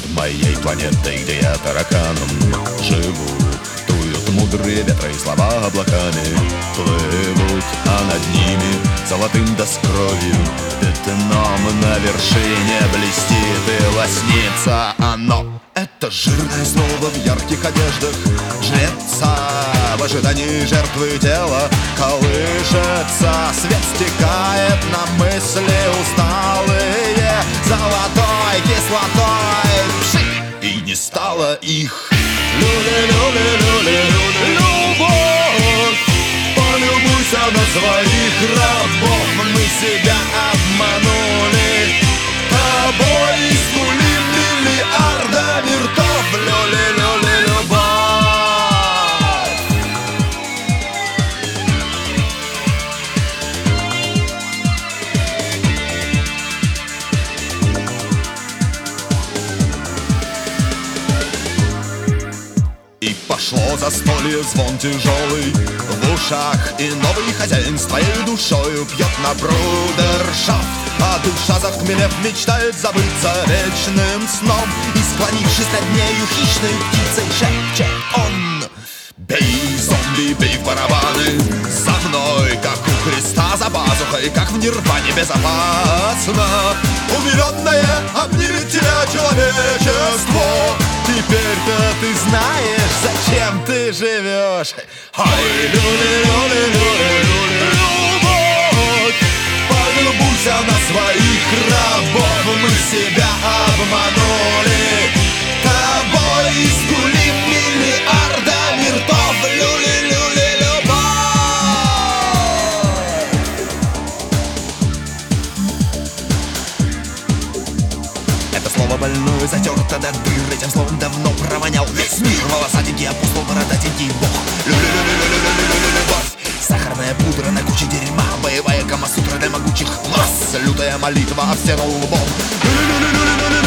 моей планеты, где я тараканом живу. Дуют мудрые ветры и слова облаками плывут, а над ними золотым да с кровью пятном на вершине блестит и лоснится оно. Это жирное слово в ярких одеждах жреца, в ожидании жертвы тело колышется. Свет стекает на мысли усталые золотой кислотой, пшик, и не стало их. Любовь, полюбуйся на своих рабов. Мы себя обманули, тобой искулим миллиардами ртов. Любовь. И пошло застолье, звон тяжелый в ушах, и новый хозяин с твоей душою пьет на брудершафт. А душа, захмелев, мечтает забыться вечным сном, и, склонившись над нею хищной птицей, шепчет он: бей, зомби, бей в барабаны, за мной, как у Христа за пазухой, как в нирване безопасно. Умиленное обнимет тебя человечество. Теперь-то ты знаешь, зачем ты живешь. Ай, любовь, полюбуйся на своих рабов. Мы себя обманули, тобой искулим миллиардами ртов. Это слово больное затерто до дыр, этим словом давно провонял весь мир. Волосатенький апостол, бородатенький бог. Любовь, сахарная пудра на куче дерьма, боевая камасутра для могучих масс, лютая молитва об стену лбом.